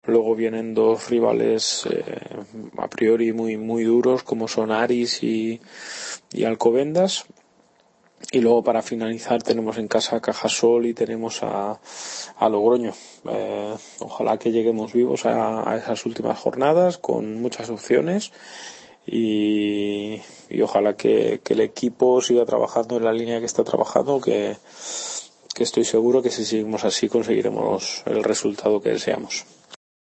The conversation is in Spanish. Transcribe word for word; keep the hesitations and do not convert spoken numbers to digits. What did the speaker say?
Luego vienen dos rivales eh, a priori muy muy duros, como son Aris y, y Alcobendas. Y luego para finalizar tenemos en casa a Cajasol y tenemos a, a Logroño. Eh, ojalá que lleguemos vivos a, a esas últimas jornadas con muchas opciones y, y ojalá que, que el equipo siga trabajando en la línea que está trabajando, que, que estoy seguro que si seguimos así conseguiremos el resultado que deseamos.